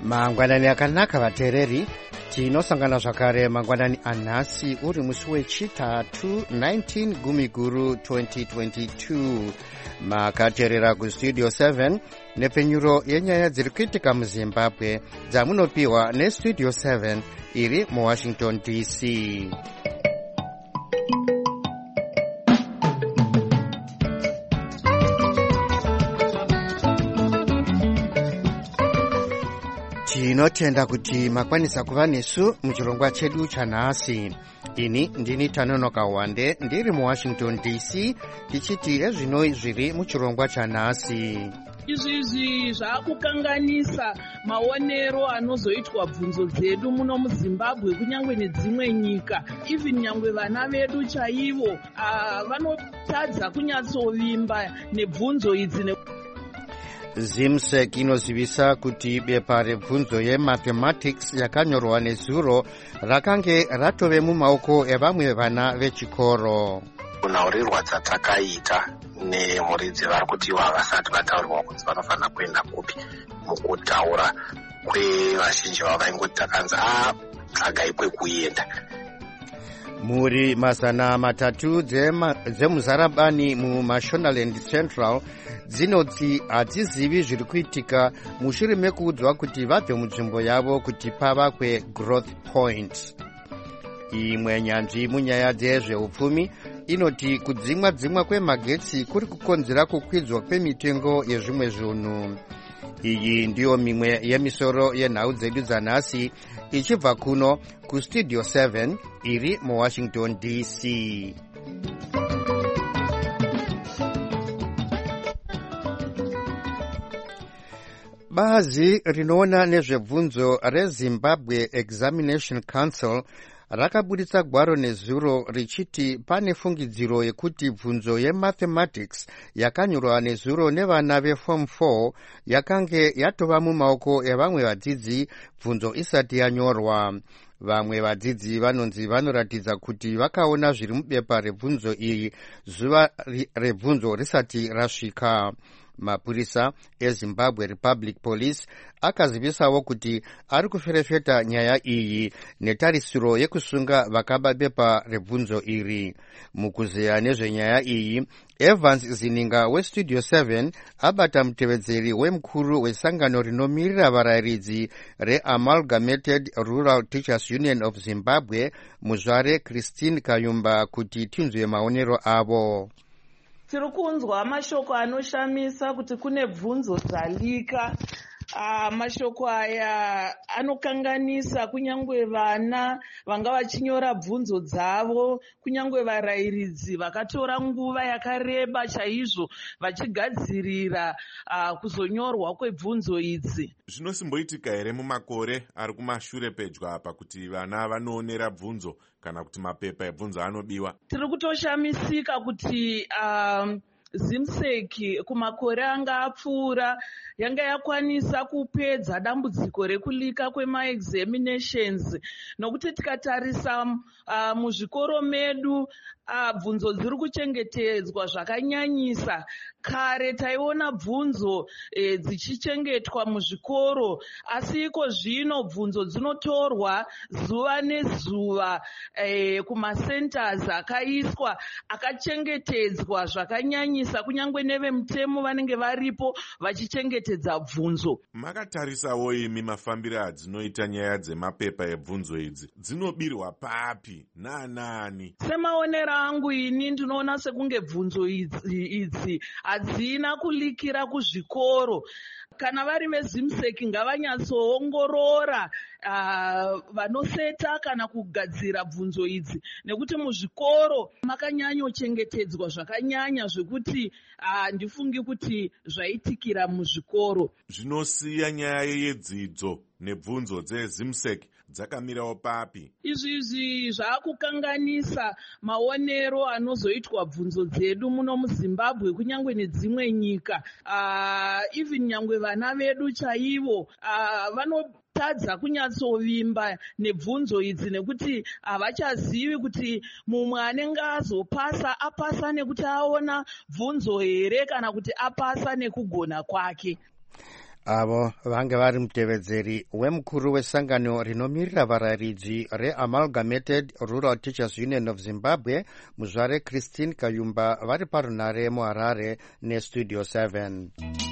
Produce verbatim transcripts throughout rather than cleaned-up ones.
mangwanani akanaka vateereri, tinosangana zvakare mangwanani anhasi uri musi wechitatu nineteen gumiguru twenty twenty-two. Makateerera kustudio seven nepfenyuro yenyaya dziri kuitika muzimbabwe dzamunopiwa nestudio seven iri muwashington D C. Tinotenda kuti makwanisa kuva nesu muchirongwa chedu chanhasi. Ini ndini Tanonoka Wande ndiri muwashington D C tichiti ezvino zviri muchirongwa chanhasi. Izvi zvakukanganisa maonero anozoitwa bvunzo dzedu muno muZimbabwe kunyangwe nedzimwe nyika. Even nyangwe vana vedu chaivo uh, vanotadza kunyatsovimba nebvunzo idzi ne Zimsec inozivisa kuti bepa rebvunzo yemathematics yakanyorwa nezuro rakange ratove mumaoko evamwe vana vechikoro. Kunaurirwa dzatakaita nemuridzi vari kuti havasati vataurirwa kuti vanofanira kuenda kupi mukutaura kwevazhinji vavo vaingoti takanzi a tsvagai kwekuenda. Muri mazana matatu dzemuzarabani muMashonaland Central dzinoti hadzizivi zviri kuitika mushure mekuudzwa kuti vabve munzvimbo yavo kuti pavakwe growth point. Imwe nyanzvi munyaya dzezveupfumi inoti kudzimwa dzimwa kwemagetsi kuri kukonzera kukwidzwa kwemitengo yezvimwe zvinhu. Iyi ndiyo mimwe yemisoro yenhau dzedu dzanhasi ichibva kuno kustudio seven iri muwashington D C. Bazi rinoona nezvebvunzo reZimbabwe Examination Council rakabuditsa gwaro nezuro richiti pane fungidziro yekuti bvunzo yemathematics yakanyorwa nezuro nevana veform four yakange yatova mumaoko evamwe vadzidzi bvunzo isati yanyorwa. Vamwe vadzidzi vanonzi vanoratidza kuti vakaona zviri mubepa rebvunzo iyi zuva rebvunzo risati rasvika. Mapurisa eZimbabwe Republic Police akazivisawo kuti ari kuferefeta nyaya iyi netarisiro yekusunga vakaba bepa rebvunzo iri. Mukuzeya nezvenyaya iyi, Evans Zininga westudio seven abata mutevedzeri wemukuru wesangano rinomirira varayiridzi reAmalgamated Rural Teachers Union of Zimbabwe muzvare Christine Kayumba kuti tinzwe maonero avo. Tiri kunzwa mashoko anoshamisa kuti kune bvunzo dzalika. Uh, mashoko aya anokanganisa kunyangwe vana vanga vachinyora bvunzo dzavo, kunyangwe varayiridzi vakatora nguva yakareba chaizvo vachigadzirira uh, kuzonyorwa kwebvunzo idzi. Zvinosimboitika here mumakore ari kumashure pedyo apa kuti vana vanoonera bvunzo kana kuti mapepa ebvunzo anobiwa? Tiri kutoshamisika kuti um, Zimsec kumakore anga apfuura yanga yakwanisa kupedza dambudziko rekulika kwemaexaminations, nokuti tikatarisa uh, muzvikoro medu uh, bvunzo dziri kuchengetedzwa zvakanyanyisa. Kare taiona bvunzo eh, dzichichengetwa muzvikoro, asi iko zvino bvunzo dzinotorwa zuva nezuva eh, kumasenters akaiswa akachengetedzwa zvakanyanyisa, kunyangwe nevemutemo vanenge varipo vachichengetedza bvunzo. Makatarisawo imi mafambiro adzinoita nyaya dzemapepa ebvunzo idzi, dzinobirwa papi naanani? Semaonero angu ini ndinoona sekunge bvunzo idzi, idzi hadzina kulikira kuzvikoro. Kana vari veZimsec ngavanyatsoongorora uh, vanoseta kana kugadzira bvunzo idzi, nekuti muzvikoro makanyanyochengetedzwa zvakanyanya zvekuti uh, ndifungi kuti zvaitikira muzvikoro. Zvinosiya nyaya yedzidzo nebvunzo dzeZimsec dzakamirawo papi? Izvi zvakukanganisa maonero anozoitwa bvunzo dzedu muno muZimbabwe kunyangwe nedzimwe nyika. Uh, even nyangwe vana vedu chaivo uh, vano tadza kunyatsovimba nebvunzo idzi nekuti havachazivi kuti mumwe anenge azopasa apasa nekuti aona bvunzo here kana kuti apasa nekugona kwake. avo vange vari mutevedzeri wemukuru wesangano rinomirira varayiridzi reamalgamated Rural Teachers Union of Zimbabwe, muzvare Christine Kayumba, vari parunhare muHarare nestudio seven.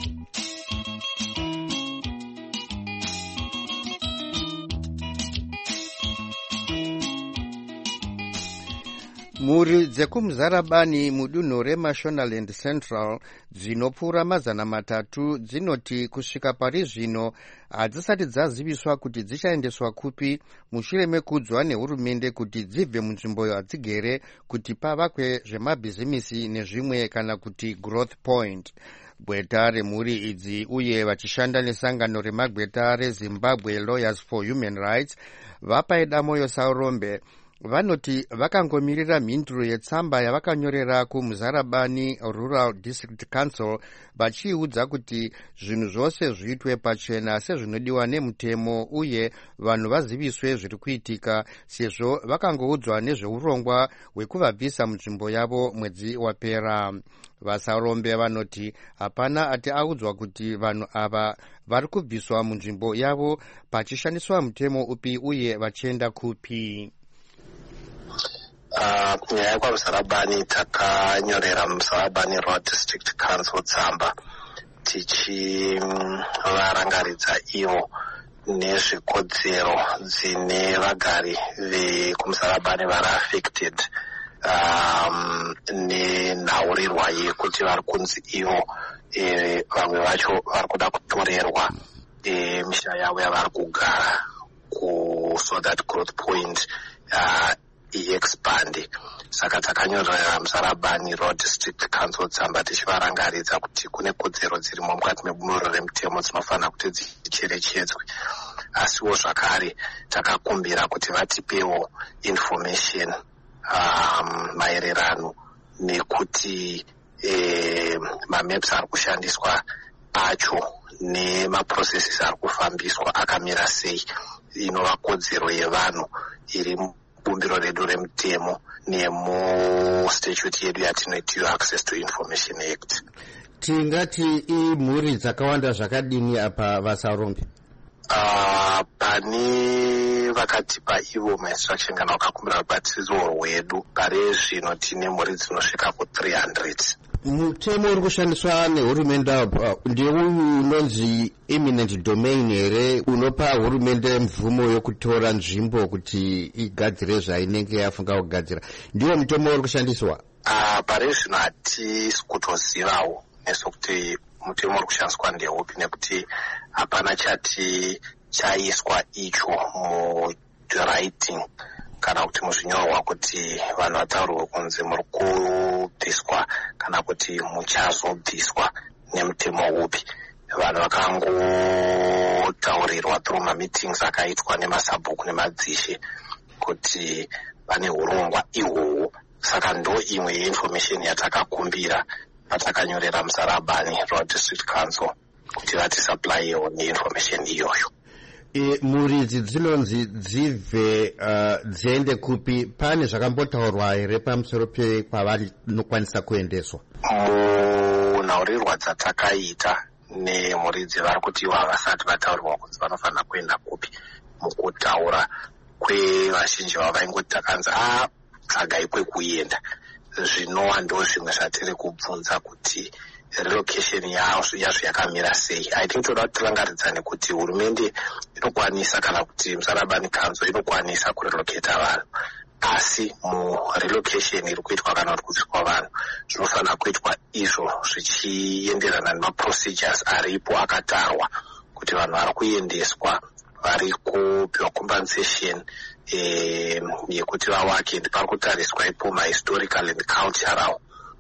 Mhuri dzekumuzarabani mudunhu reMashonaland Central dzinopfuura mazana matatu dzinoti kusvika pari zvino hadzisati dzaziviswa kuti dzichaendeswa kupi mushure mekudzwa nehurumende kuti dzibve munzvimbo yadzigere kuti pavakwe zvemabhizimisi nezvimwe kana kuti growth point. Gweta remhuri idzi uye vachishanda nesangano remagweta reZimbabwe Lawyers for Human Rights vapaida moyo saurombe vanoti vakangomirira mhinduro yetsamba yavakanyorera kumuzarabani Rural District Council vachiudza kuti zvinhu zvose zviitwe pachena sezvinodiwa nemutemo uye vanhu vaziviswe zviri kuitika, sezvo vakangoudzwa nezveurongwa hwekuvabvisa munzvimbo yavo mwedzi wapera. Vasarombe vanoti hapana ati audzwa kuti vanhu ava vari kubviswa munzvimbo yavo pachishandiswa mutemo upi uye vachienda kupi. Nyaya yekwamuzarabani takanyorera muzarabani Rural District Council tsamba tichivarangaridza ivo nezvikodzero dzine vagari vekumuzarabani vari affected um, nenhaurirwa yekuti vari kunzi ivo e, vamwe vacho vari kuda kutorerwa e, misha yavo yavari kugara ku so that growth point uh, iexpande. Saka takanyorera muzarabani Rural District Council tsamba tichivarangaridza kuti kune kodzero dzirimo mukati mebumbiro remutemo dzinofanira kuti dzicherechedzwe, asiwo zvakare takakumbira kuti vatipewo information um, maererano nekuti eh, mamaps ari kushandiswa acho nemaprocesses ari kufambiswa akamira sei, inova kodzero yevanhu iri bumbiro redu remutemo nemustatute yedu yatinoitiwa Access to Information Act. Tingati imhuri dzakawanda zvakadini apa vasarombe? Uh, pani vakatipa ivo mainstruction kana vakakumbira rubatizo rwedu, pari zvino tine mhuri dzinosvika ku three hundred. Mutemo uri kushandiswa nehurumende ndiye unonzi eminent domain here, unopa hurumende mvumo yokutora nzvimbo kuti igadzire zvainenge yafunga kugadzira. Ndiwo mutemo uri kushandiswa? Uh, pari zvino hatisi kutozivawo nesokuti mutemo uri kushandiswa ndeupi, nekuti hapana chati chaiswa icho muwriting kana kuti muzvinyorwa kuti vanhu vataurirwe kunzi muri kubviswa kana kuti muchazobviswa nemutemo upi. Vanhu vakangotaurirwa through mameetings akaitwa nemasabhuku nemadzishe kuti pane urongwa ihwohwo. Saka ndo imwe yeinformation yatakakumbira patakanyorera muzarabani Rural District Council kuti vatisupplyiwo neinformation iyoyo. E, mhuri idzi dzinonzi dzibve uh, dziende kupi? Pane zvakambotaurwa here pamusoro pekwavanokwanisa kuendeswa? Munhaurirwa dzatakaita nemhuri idzi vari kuti ivo havasati vataurirwa kuti vanofanira kuenda kupi. Mukutaura kwevazhinji vavo vaingoti takanzi a tsagai kwekuenda. Zvinova ndo zvimwe zvatiri kubvunza kuti relocation yazvo yakamira sei. I think toda kuti tirangaridzane kuti hurumende inokwanisa kana kuti muzarabani council inokwanisa kurelocata vanhu, asi murelocation iri kuitwa kana kuti kubviswa vanhu zvinofanira kuitwa izvo zvichienderana nemaprocedures aripo akatarwa kuti vanhu vari kuendeswa vari kupiwa compensation eh, yekuti vawake. Pari kutariswa ipo mahistorical and cultural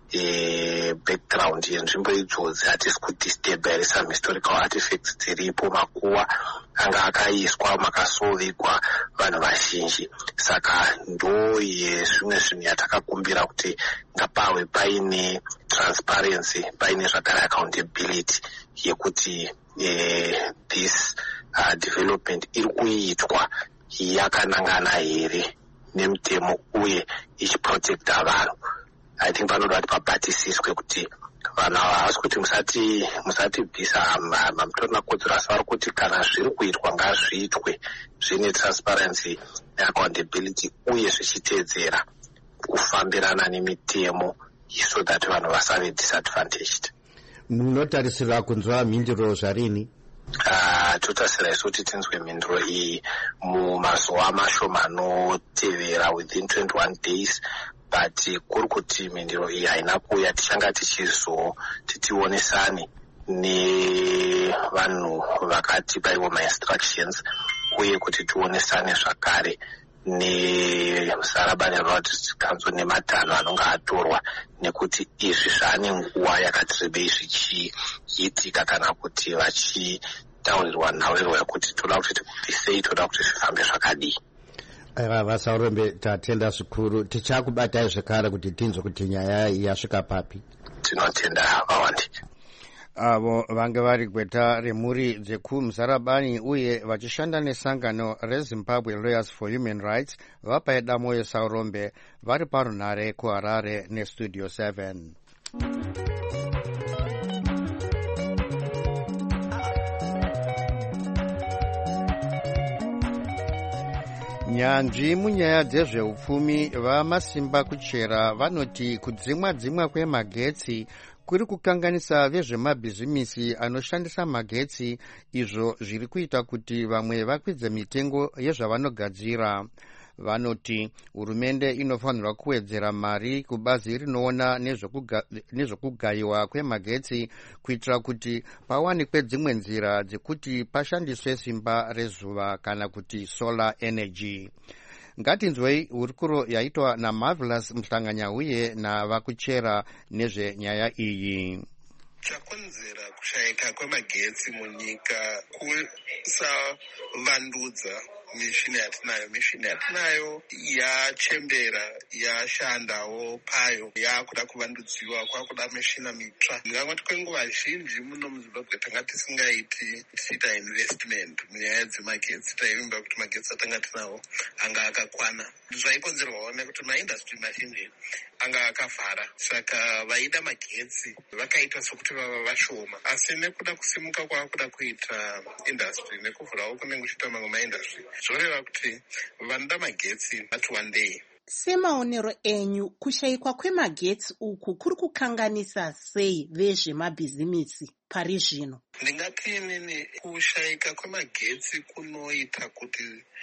E, background yenzvimbo idzodzi hatisi kudisturba here some historical artifacts dziripo, makuwa anga akaiswa makasovigwa vanhu vazhinji. Saka ndo yezvimwe zvinhu yatakakumbira kuti ngapahwe paine transparency, paine zvakare accountability yekuti eh, this uh, development iri kuitwa yakanangana here nemutemo uye ichiprotecta vanhu. I think panoda kuti pabatisiswe kuti vanhu ava havasi kuti musati musati bvisa mamutori makodzero, asi vari kuti kana zviri kuitwa ngazviitwe zvine transparency neaccountability uye zvichiteedzera kufambirana nemitemo so that vanhu vasave disadvantaged. Munotarisira kunzwa mhinduro zvarini? Uh, totarisira isu kuti tinzwe mhinduro iyi mumazuva mashoma anotevera within twenty-one days, but kuri kuti mhinduro iyi haina kuuya tichanga tichizoti tionesane nevanhu vakatipa ivo ma-instructions uye kuti tionesane zvakare neSarabane Rural District Council nematanho anonga atorwa, nekuti izvi zvaane nguva yakati rebei zvichiitika kana kuti vachitaurirwa nhaurirwa yekuti toda kuti sei toda kuti zvifambe zvakadii. Aiva vaSaurombe, tatenda zvikuru. Tichakubatai zvekare kuti tinzwe kuti nyaya yasvika papi. Tinotenda vawandi. Avo vange vari gweta remhuri dzekuMusarabani uye vachishanda nesangano reZimbabwe Lawyers for Human Rights vapaida moyo Saurombe vari parunhare kuHarare neStudio seven. Nyanzvi munyaya dzezveupfumi vamasimba kuchera vanoti kudzimwa dzimwa kwemagetsi kuri kukanganisa vezvemabhizimisi anoshandisa magetsi, izvo zviri kuita kuti vamwe vakwidze mitengo yezvavanogadzira. Vanoti hurumende inofanirwa kuwedzera mari kubazi rinoona nezvokugayiwa kwemagetsi kuitira kuti pawanikwe dzimwe nzira dzekuti pashandiswe simba rezuva kana kuti solar energy. Ngatinzwei hurukuro yaitwa naMarvelous Mhlanganya uye navakuchera nezvenyaya iyi. Chakonzera kushayika kwemagetsi munyika kusavandudza mishini yatinayo. Mishini yatinayo yachembera, yashandawo payo, yakuda kuvandudziwa, kwakuda mishina mitsva. Ndingangoti kwenguva zhinji muno muZimbabwe tanga tisingaiti tichiita investment munyaya dzemagetsi, taivimba kuti magetsi atanga tinawo anga akakwana. Zvaikonzerwawo nekuti maindastry mazhinji anga akavhara, saka vaida magetsi vakaita sokuti vava vashoma. Asi nekuda kusimuka kwaakuda kuita industry nekuvhurawo kunenge kuchiita mamwe maindustry, zvoreva kuti vanoda magetsi ati wandei. Semaonero enyu, kushayikwa kwemagetsi uku kuri kukanganisa sei vezvemabhizimisi pari zvino? Ndingati inini kushayika kwemagetsi kunoita kuti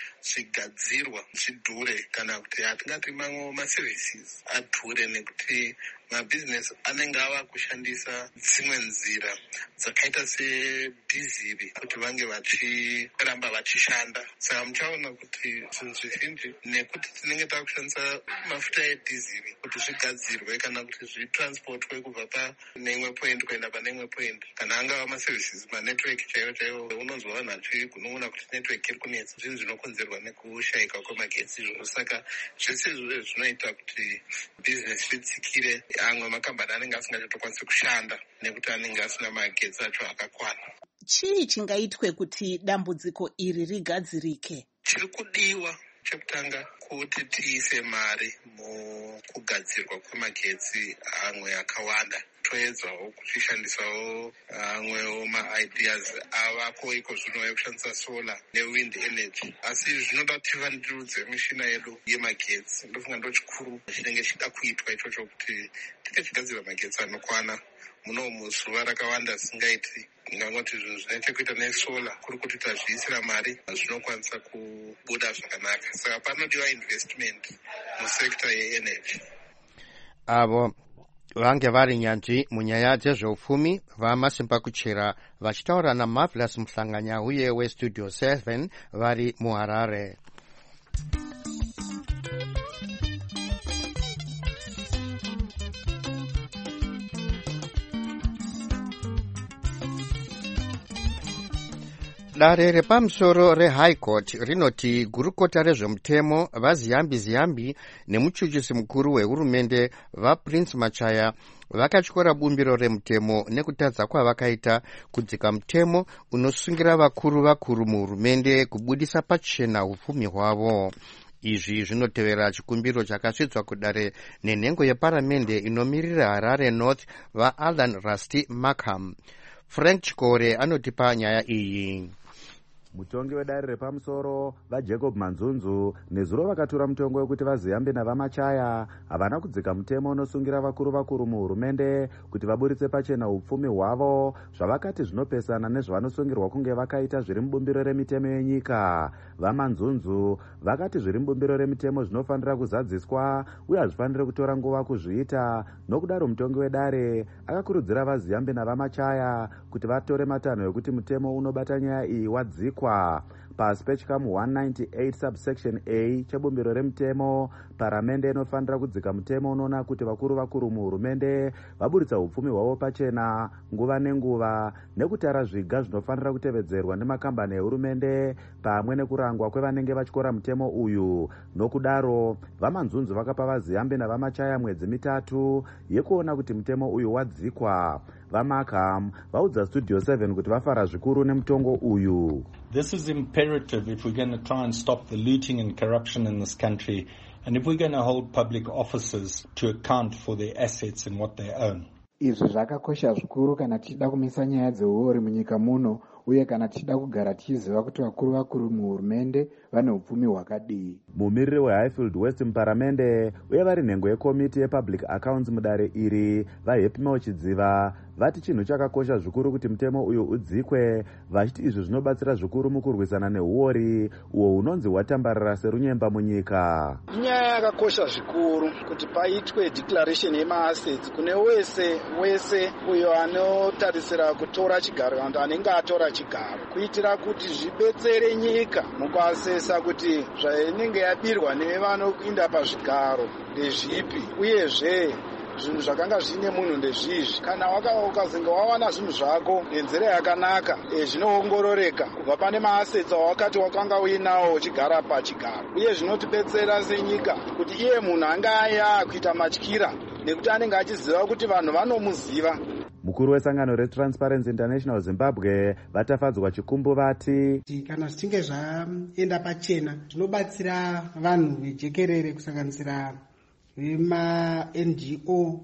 zvigadzirwa zvidhure, kana kuti hatingati mamwe maservices adhure, nekuti mabhizinesi anenge ava kushandisa dzimwe nzira dzakaita sedhiziri kuti vange vachiramba vachishanda. Saka muchaona kuti zvinhu zvizhinji nekuti tinenge takushandisa mafuta edhiziri kuti zvigadzirwe kana kuti zvitransportwe kubva pane imwe point kuenda pane imwe point, kana angava maservices manetwork chaiwo chaiwo, unonzwa vanhu vachigunun'una kuti network iri kunetsa. Zvinhu zvinokonzerwa nekushayika kwemagetsi izvozvo. Saka zvese izvozvo zvinoita kuti bhizinesi ritsikire, amwe makambani anenge asingachatokwanisi kushanda nekuti anenge asina magetsi acho akakwana. Chii chingaitwe kuti dambudziko iri rigadzirike? Chiri kudiwa chekutanga kuti tiise mari mukugadzirwa kwemagetsi amwe akawanda, toedzawo kuchishandisawo amwewo maideas avako iko zvino ekushandisa solar newind energy. Asi zvinoda kuti tivandudze mishina yedu yemagetsi. Ndofunga ndo chikuru chinenge chida kuitwa ichocho, kuti tikachigadzira magetsi anokwana muno muzuva rakawanda singaiti. Ngangoti zvinhu zvinechekuita nesola kuri kuti tazviisira mari zvinokwanisa kubuda zvakanaka. Saka panodiwa investment musekta yeenergy. Avo vange vari nyanzvi munyaya dzezveupfumi vamasimba kuchera vachitaura naMarvelous Mhlanganya uye weStudio seven vari muHarare. Dare repamusoro reHigh Court rinoti gurukota rezvemutemo vaZiyambi Ziyambi nemuchuchisi mukuru wehurumende vaPrince Machaya vakatyora bumbiro remutemo nekutadza kwavakaita kudzika mutemo unosungira vakuru vakuru muhurumende kubudisa pachena upfumi hwavo. Izvi zvinotevera chikumbiro chakasvitswa kudare nenhengo yeparamende inomirira Harare North vaAlan Rusty Markham. Frank Chikore anotipa nyaya iyi. Mutongi wedare repamusoro vaJacob Manzunzu nezuro vakatura mutongo wekuti vaziyambe navamachaya havana kudzika mutemo unosungira vakuru vakuru muhurumende kuti vaburitse pachena upfumi hwavo zvavakati zvinopesana nezvavanosungirwa kunge vakaita zviri mubumbiro remitemo yenyika. VaManzunzu vakati zviri mubumbiro remitemo zvinofanira kuzadziswa uye hazvifaniri kutora nguva kuzviita. Nokudaro mutongi wedare akakurudzira vaziyambe navamachaya kuti vatore matanho ekuti mutemo unobata nyaya iyi wadzikwa. Pasi pechikamu one ninety-eight subsection A chebumbiro remutemo, paramende inofanira kudzika mutemo unoona kuti vakuru vakuru muhurumende vaburitsa upfumi hwavo pachena nguva nenguva nekutara zviga zvinofanira kutevedzerwa nemakambani ehurumende pamwe nekurangwa kwevanenge vatyora mutemo uyu. Nokudaro vaManzunzu vakapa vaziyambe navamachaya mwedzi mitatu yekuona kuti mutemo uyu wadzikwa. VaMarkham vaudza Studio seven kuti vafara zvikuru nemutongo uyu. This is imperative if we're going to try and stop the looting and corruption in this country, and if we're going to hold public officers to account for their assets and what they own. Izvi zvakakosha zvikuru kana tichida kumisa nyaya dzeuori munyika muno, uye kana tichida kugara tichiziva kuti vakuru vakuru muhurumende vane upfumi hwakadii. Mumiriri weHighfield West muparamende uye vari nhengo yekomiti yepublic accounts mudare iri vaHappy Mauchidziva vati chinhu chakakosha zvikuru kuti mutemo uyu udzikwe, vachiti izvi zvinobatsira zvikuru mukurwisana neuori uwo hunonzi hwatambarara serunyemba munyika. Inyaya yakakosha zvikuru kuti paitwe declaration yemaassets kune wese wese uyo anotarisira kutora chigaro kana anenge atora chigaro, kuitira kuti zvibetsere nyika mukuasesa kuti zvainenge yabirwa nevanoinda pazvigaro ndezvipi, uyezve zvinhu zvakanga zvine munhu ndezvizvi. Kana ukazinga wawana zvinhu zvako nenzira yakanaka, zvinoongororeka kubva pane maassets awakati wakanga uinawo uchigara pachigaro, uye zvinotibetsera senyika kuti iye munhu anga aya kuita matyira nekuti anenge achiziva kuti vanhu vanomuziva. Mukuru wesangano reTransparency International Zimbabwe vatafadzwa chikumbu vati kana zvichinge zvaenda pachena zvinobatsira vanhu vejekerere kusanganisira vema-N G O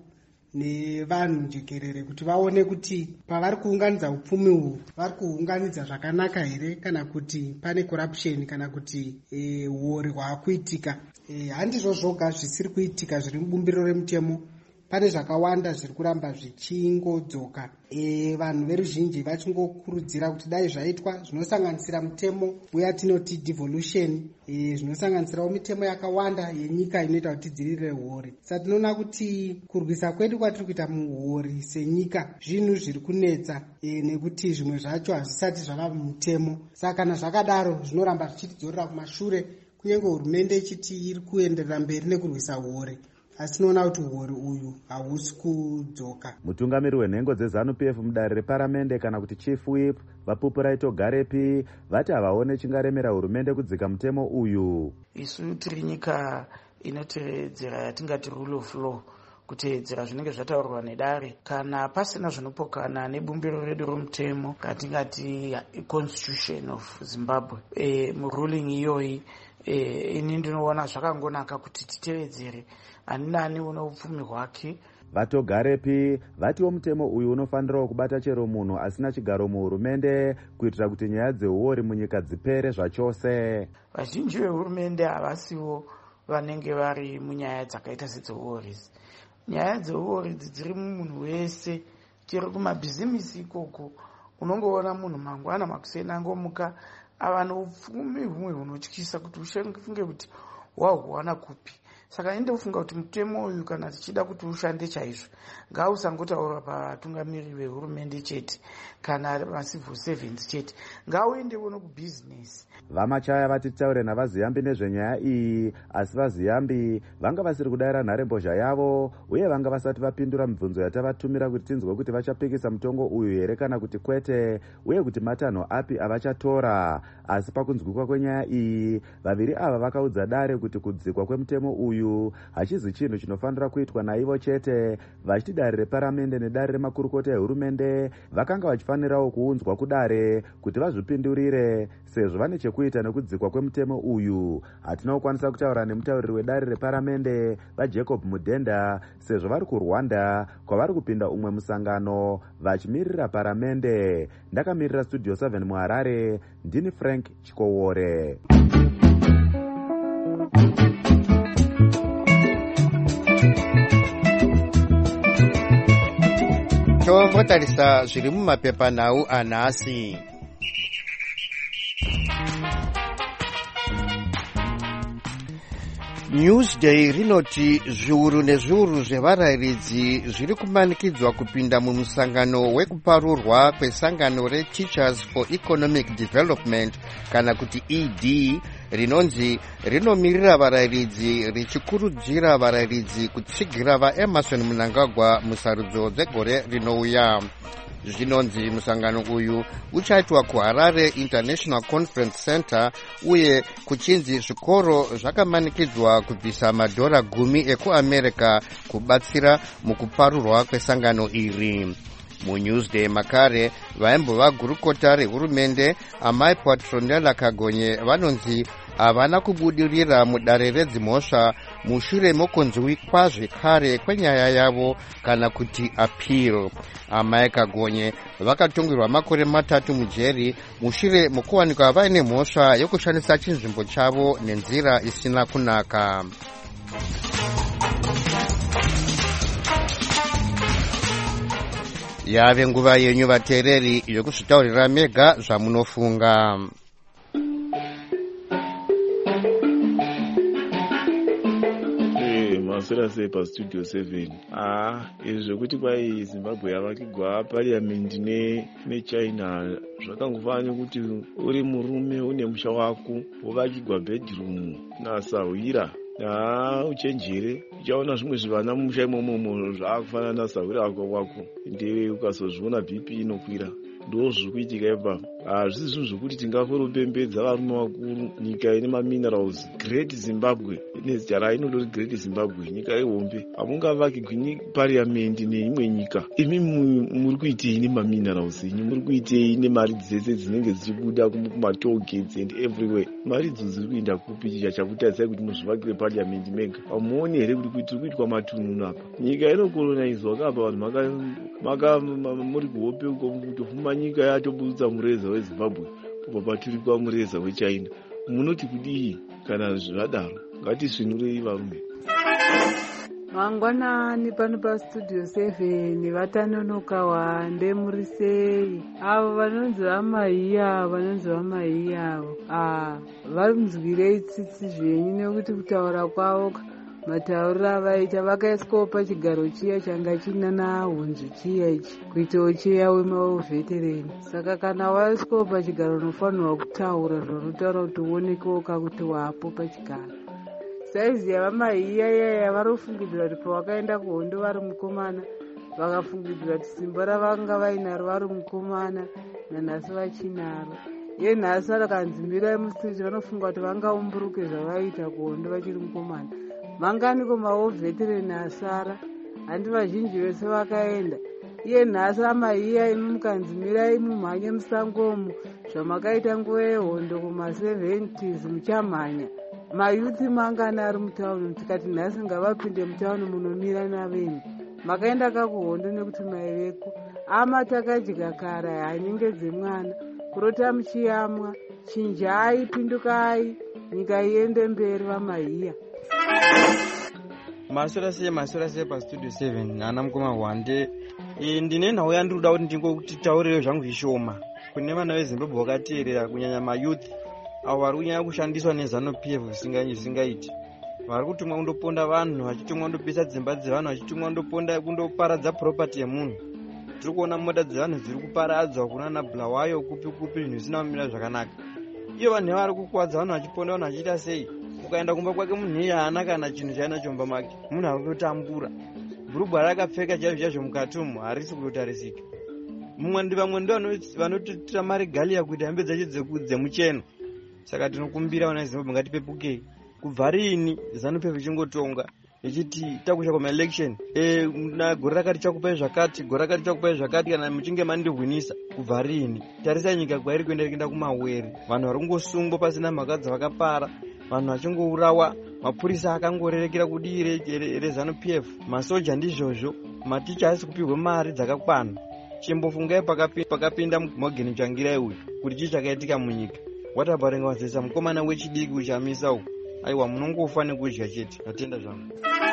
nevanhu jekerere kuti vaone kuti pavari kuunganidza upfumi uhu vari kuunganidza zvakanaka here, kana kuti pane corruption kana kuti uori hwaakuitika. Handizvo zvoga zvisiri kuitika zviri mubumbiro remutemo, pane zvakawanda zviri kuramba zvichingodzoka. E, vanhu veruzhinji vachingokurudzira kuti dai zvaitwa zvinosanganisira mutemo weyatinoti devolution, e, zvinosanganisirawo mitemo yakawanda yenyika inoita kuti tidzirire uori. Saka tinoona kuti kurwisa kwedu kwatiri kuita muuori senyika zvinhu zviri kunetsa, e, nekuti zvimwe zvacho hazvisati zvava mumutemo. Saka kana zvakadaro zvinoramba zvichitidzorera kumashure, kunyange hurumende ichiti iri kuenderera mberi nekurwisa uori, asi tinoona kuti uori uyu hausi kudzoka. Mutungamiri wenhengo dzeZANU-P F mudare reparamende kana kuti chief whip vaPupuraito Garepi vati havaone chingaremera hurumende kudzika mutemo uyu. Isu tiri nyika inotevedzera yatingati rule of law, kuteedzera zvinenge zvataurwa nedare. Kana pasina zvinopokana nebumbiro redu romutemo katingati constitution of Zimbabwe, e, muruling iyoyi, e, ini ndinoona zvakangonaka kuti titevedzere ani nani une upfumi hwake. VatoGarepi vatiwo mutemo uyu unofanirawo kubata chero munhu asina chigaro muhurumende kuitira kuti nyaya dzeuori munyika dzipere zvachose. Vazhinji vehurumende havasiwo vanenge vari munyaya dzakaita sedzeuori. Nyaya dzeuori dziri mumunhu wese, chero kumabhizimisi ikoko unongoona munhu mangwana makuseni angomuka ava noupfumi humwe hunotyisa kuti ufunge kuti wahuwana kupi. Saka indofunga kuti mutemo uyu kana tichida kuti ushande chaizvo ngausangotaura patungamiri vehurumende chete kana macivil servants chete, ngauendewo nokubhizinesi. VaMachaya vati taure navaziyambi nezvenyaya iyi, asi vaziyambi vanga vasiri kudayira nharembozha yavo uye vanga vasati vapindura mibvunzo yatavatumira kuti tinzwe kuti vachapikisa mutongo uyu here kana kuti kwete, uye kuti matanho api avachatora. Asi pakunzwikwa kwenyaya iyi, vaviri ava vakaudza dare kuti kudzikwa kwemutemo uyu uyu hachizi chinhu chinofanira kuitwa naivo chete. Vachiti dare reparamende nedare remakurukota ehurumende vakanga vachifanirawo kuunzwa kudare kuti vazvipindurire sezvo vane chekuita nekudzikwa kwemutemo uyu. Hatina kukwanisa kutaura nemutauriri wedare reparamende vaJacob Mudhenda sezvo vari kuRwanda kwavari kupinda umwe musangano vachimirira paramende. Ndakamirira studio seven muHarare, ndini Frank Chikowore. tombotarisa zviri mumapepanhau anhasi. Newsday rinoti zviuru nezviuru zvevarairidzi zviri kumanikidzwa kupinda mumusangano wekuparurwa kwesangano reTeachers for Economic Development kana kuti E D rinonzi rinomirira varairidzi richikurudzira varairidzi kutsigira vaEmerson Mnangagwa musarudzo dzegore rinouya. Zvinonzi musangano uyu uchaitwa kuHarare International Conference Center uye kuchinzi zvikoro zvakamanikidzwa kubvisa madhora gumi ekuAmerica kubatsira mukuparurwa kwesangano iri. MuNewsday makare vaimbova gurukota rehurumende amai Petronella Kagonye vanonzi havana kubudirira mudare redzimhosva mushure mokunzwikwa zvekare kwenyaya yavo kana kuti appeal. Amai Kagonye vakatongirwa makore matatu mujeri mushure mokuwanikwa vaine mhosva yokushandisa chinzvimbo chavo nenzira isina kunaka. Yave nguva yenyu vateereri yokuzvitaurira mega zvamunofunga. Masora sei pastudio seven. Ah, izvi zvekuti kwai Zimbabwe yavakigwa parliament ne neChina zvakangofanira kuti uri murume une musha wako wakachigwa bedroom nasahwira. Ah, uchenjere uchaona zvimwe zvivana mumusha imomo zvaakufanana nasahwira wako wako ndi ukazozviona B P inokwira. Ndo zviri kuitika ipapo. Hazvisi zvinhu zvokuti tingaforopembedza varume vakuru. Nyika ine maminerals Great Zimbabwe nezita rainodori Great Zimbabwe, nyika ihombe. Hamungavakigwi parliament neimwe nyika. Imi muri kuitei nemaminerals enyu, muri kuitei nemari dzese dzinenge dzichibuda kumatoll gates and everywhere. Mari idzo dziri kuenda kupi? Chicha chakutarisai kuti muzvivakire parliament mega. Hamuoni here kuti tiri kuitwa matunhu apa? Nyika inokolonizwa kapa vanhu maka muri kuhope kutofuma nyika yatobudza mureza weZimbabwe kubva patiri kwa mureza weChina. Munoti kudii kana zvadaro? Ngatisvinurei varume. Mangwanani pano pastudio seven vatanonoka wande muri sei? Avo vanonzi vamaiya vanonzi vamaiya avo ah varinzwirei tsitsi zvenyu nekuti kutaura kwavo matauriro avaita vakaiswawo pachigaro chiya changa china nahunzvi chiya ichi kuitawo chiya wemavetereni. Saka kana waiswawo pachigaro unofanirwa kutaura zvanotaura kuti uonekewo kakuti wapo pachigaro. Saizi yavamaiya yaya varofungidzira kuti pawakaenda kuhondo vari mukomana vakafungidzira kuti simba ravanga vainaro vari mukomana nanhasi vachinaro. Iye nhasi arakanzi mirai musiti vanofunga kuti vangaumburuke zvavaita kuhondo vachiri mukomana. Vanganiko mavetereni asara, handi vazhinji vese vakaenda. Iye nhasi amaiya imi mukanzi mirai mumhanye musangomo zvamakaita nguva yehondo kuma-seventies muchamhanya. Mayuthi mangana ari mutauni tikati nhasi ngavapinde mutauni munomira navenyu. Makaenda kakuhondo nekuti mai veko amatakadya kara hanyenge dzemwana kurota muchiyamwa chinjai pindukai nyika iende mberi vamaiya. Masora sei masora sei pastudio seven nana mukoma wande. Ndine nhau yandiroda kuti ndingotitaurire zvangu zvishoma kune vana veZimbabwe vakateerera kunyanya mayuthi avo vari kunyanya kushandiswa neZANU P F zvisingaiti. Vari kutumwa kundoponda vanhu, vachitumwa kundopisa dzimba dzevanhu, vachitumwa kundoponda kundoparadza property yemunhu. Tiri kuona mota dzevanhu dziri kuparadzwa kunana Bulawayo kupi kupi zvinhu zvisina kumira zvakanaka. Iyo vanhu vari kukwadza vanhu vachiponda vanhu vachiita sei? Ukaenda kumba kwake munhu iye haana kana chinhu chaina chomba make. Munhu ari kutotambura. Bhurugwa rakapfeka chaizvo chaizvo mukati umu harisi kutotarisika. Mumwe ndi vamwe ndo vanototira mari galia kuita hembe dzacho dzemucheno. Saka tinokumbira vana veZimbabwe ngatipepukei. kubva rini ZANU-P F ichingotonga ichiti takusha kwamaelection e, na gore rakati chakupai zvakati gore rakati chakupai zvakati kana muchinge mandirwinisa kubva rini? Tarisai nyika kwairi kuenda ichienda kumawere, vanhu vari kungosungwa pasina mhaka dzavakapara, vanhu vachingourawa, mapurisa akangorerekera kudii reZANU-P F, masoja ndizvozvo, maticha haasi kupihwe mari dzakakwana. Chimbofungai pakapinda Morgan Tsvangirai uyu kuti chii chakaitika munyika. Wataparingawazisa mukomana wechidiki uchamisa uku, aiwa munongofa nekudya chete. Atenda zvangu.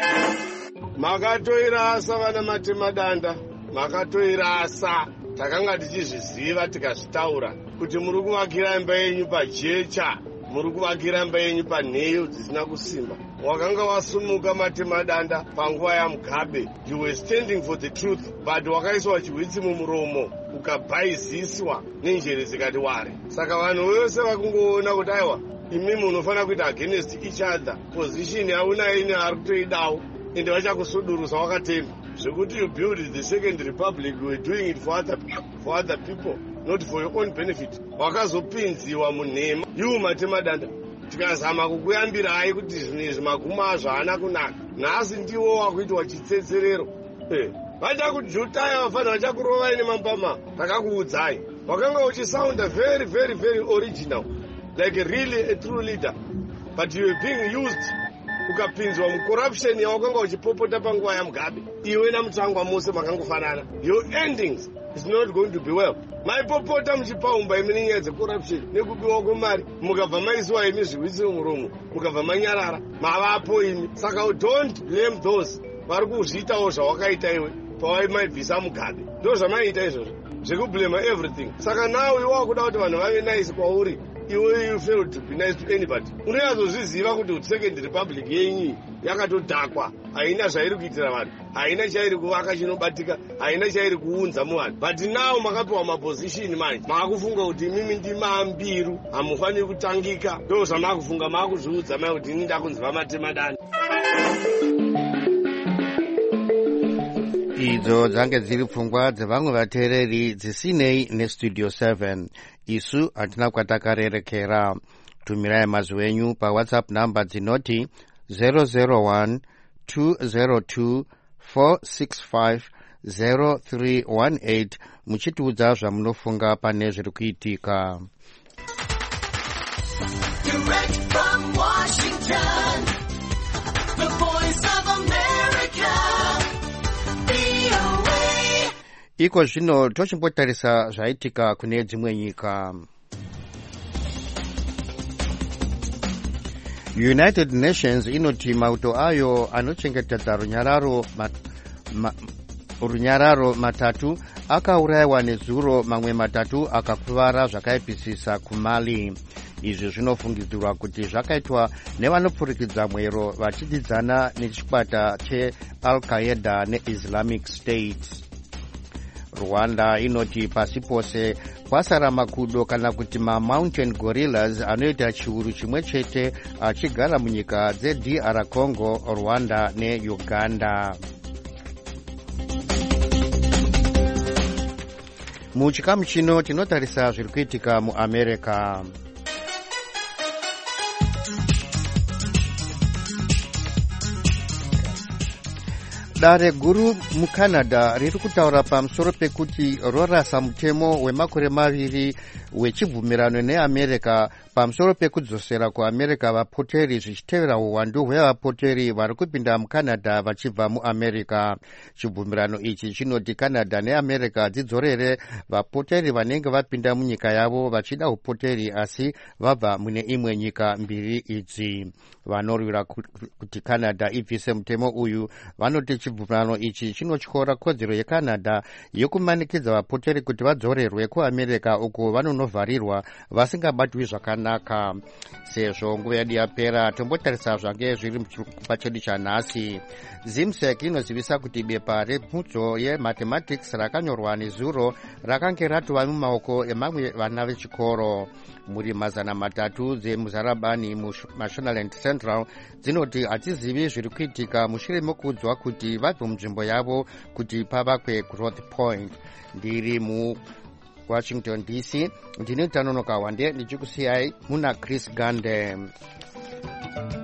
Makatoirasa vana matemadanda, makatoirasa. Takanga tichizviziva tikazvitaura kuti muri kuvakira imba yenyu pajecha, muri kuvakira imba yenyu panheyo dzisina kusimba. Wakanga wasumuka matemadanda panguva yaMugabe. You were standing for the truth, but wakaiswa chihwitsi mumuromo ukabhaiziswa nenjere zikati ware. Saka vanhu vose vakungoona kuti aiwa imi munofanira kuita against each other. Position yauna ine ari kutoidawo ende vachakusudurusa wakatenda zvekuti you build the second republic, you were doing it for other, for other people, not for your own benefit. Wakazopinziwa munhema iwo matemadanda. Tikazama kukuyambirai kuti zvinezvi magumo azvo haana kunaka. Nhasi ndiwo wakuitwa chitsetserero. Eh, vachakujutaya vafana vachakurovai nemambama. Takakuudzai. Wakanga uchisounda very very very original, like a really a true leader, but you were being used. Ukapinzwa mucorruption yawakanga uchipopota panguva yaMugabe. Iwe naMutsvangwa mose makangofanana. Your endings is not going to be well. Maipopota muchipaumba imi nenyaya dzecorruption nekupiwa kwemari, mukabva maisiwa imi zvihwitsi mumuromo, mukabva manyarara, mavapo imi. Saka don't blame those vari kuzviitawo zvawakaita iwe pawaimaibvisa Mugabe. Ndo zvamaiita izvozvo zvekublema everything. Saka nawe iwe wakuda kuti vanhu vave nice kwauri, iwe you fail to be nice to anybody. Unoyazozviziva kuti second republic yenyu yakatodhakwa, haina zvairi kuitira vanhu, haina chairi kuvaka chinobatika, haina chairi kuunza muvanhu. But now makapiwa maposition manje, makakufunga kuti imimi ndimambiru, hamufaniri kutangika. Ndo zvamakufunga, makuzviudza mai kuti ini ndakunzi vamatemadanda. Idzo dzange dziri pfungwa dzevamwe vateereri dzisinei nestudio seven. Isu hatina kwatakarerekera. Tumirai mazwi enyu paWhatsApp namba dzinoti zero zero one two zero two four six five zero three one eight muchitiudza zvamunofunga pane zviri kuitika. Direct from Washington, the voice of America. Iko zvino tochimbotarisa zvaitika kune dzimwe nyika. United Nations inoti mauto ayo anochengetedza runyararo mat, ma, runyararo matatu akaurayiwa nezuro, mamwe matatu akakuvara zvakaipisisa kuMali. Izvi zvinofungidzirwa kuti zvakaitwa nevanopfurikidza mwero vachididzana nechikwata cheAl-Qaeda neIslamic State. Rwanda inoti pasi pose kwasara makudo kana kuti ma-mountain gorillas anoita chiuru chimwe chete achigara munyika dzeD R Congo, Rwanda neUganda. Muchikamu chino tinotarisa zviri kuitika muAmerica. Dare guru muCanada riri kutaura pamusoro pekuti rorasa mutemo wemakore maviri wechibvumirano neAmerica pamusoro pekudzosera kuAmerica vapoteri zvichitevera uwandu hwevapoteri vari kupinda muCanada vachibva muAmerica. Chibvumirano ichi chinoti Canada neAmerica dzidzorere vapoteri vanenge vapinda munyika yavo vachida upoteri asi vabva mune imwe nyika mbiri idzi. Vanorwira kuti Canada ibvise mutemo uyu vanoti chibvumirano ichi chinotyora kodzero yeCanada yokumanikidza vapoteri kuti vadzorerwe kuAmerica uko vanonovharirwa vasingabatwi zvakanaka. Sezvo nguva yedu yapera, tombotarisa zvange zviri pachedu chanhasi. Zimsec inozivisa kuti bepa rebvunzo yemathematics rakanyorwa nezuro rakange ratova mumaoko emamwe vana vechikoro. Muri mazana matatu dzemuzarabani muMashonaland Central dzinoti hadzizivi zviri kuitika mushure mekuudzwa kuti vabve munzvimbo yavo kuti pavakwe Growth Point. Ndiri mu Washington D C, ndine Tanonoka Wande ndichikusiyai muna Chris Gande.